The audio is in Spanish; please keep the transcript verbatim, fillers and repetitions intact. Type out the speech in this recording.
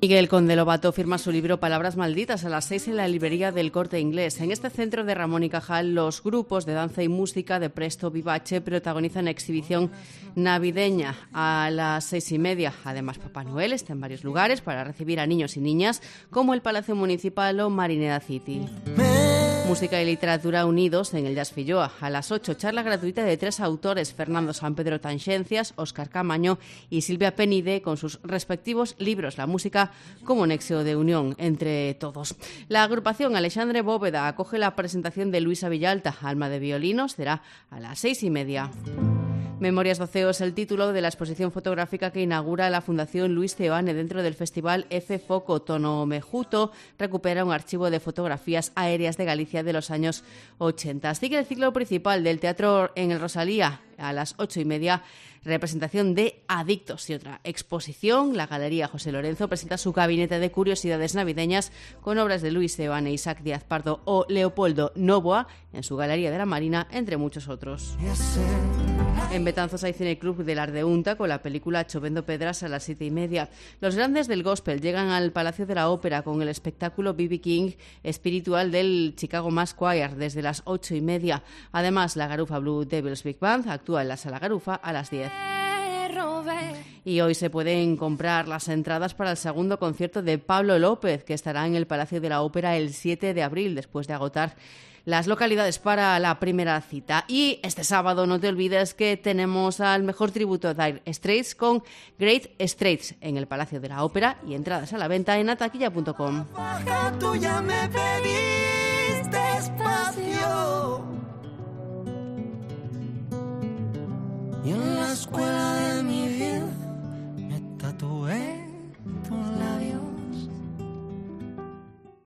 Miguel Conde Lobato firma su libro Palabras Malditas a las seis en la librería del Corte Inglés. En este centro de Ramón y Cajal, los grupos de danza y música de Presto Vivace protagonizan exhibición navideña a las seis y media. Además, Papá Noel está en varios lugares para recibir a niños y niñas, como el Palacio Municipal o Marineda City. Música y literatura unidos en el Jazz Filloa. A las ocho, charla gratuita de tres autores, Fernando Sampedro Tanxencias, Óscar Camaño y Silvia Penide, con sus respectivos libros. La música como nexo de unión entre todos. La agrupación Alexandre Bóveda acoge la presentación de Luisa Villalta, Alma de Violinos, será a las seis y media. Memorias do Ceo es el título de la exposición fotográfica que inaugura la Fundación Luis Ceoane dentro del Festival F Foco. Tono Mejuto recupera un archivo de fotografías aéreas de Galicia de los años ochenta. Sigue el ciclo principal del teatro en el Rosalía a las ocho y media. Representación de Adictos y otra exposición. La Galería José Lorenzo presenta su gabinete de curiosidades navideñas con obras de Luis Ceoane, Isaac Díaz Pardo o Leopoldo Novoa en su Galería de la Marina, entre muchos otros. En Betanzos hay Cineclub de Ardeunta con la película Chovendo Pedras a las siete y media. Los grandes del gospel llegan al Palacio de la Ópera con el espectáculo B B King espiritual del Chicago Mass Choir desde las ocho y media. Además, la Garufa Blue Devils Big Band actúa en la Sala Garufa a las diez. Y hoy se pueden comprar las entradas para el segundo concierto de Pablo López, que estará en el Palacio de la Ópera el siete de abril, después de agotar las localidades para la primera cita. Y este sábado no te olvides que tenemos al mejor tributo a Dire Straits con Great Straits en el Palacio de la Ópera, y entradas a la venta en ataquilla punto com. Tú ya me pediste espacio y en la escuela de mi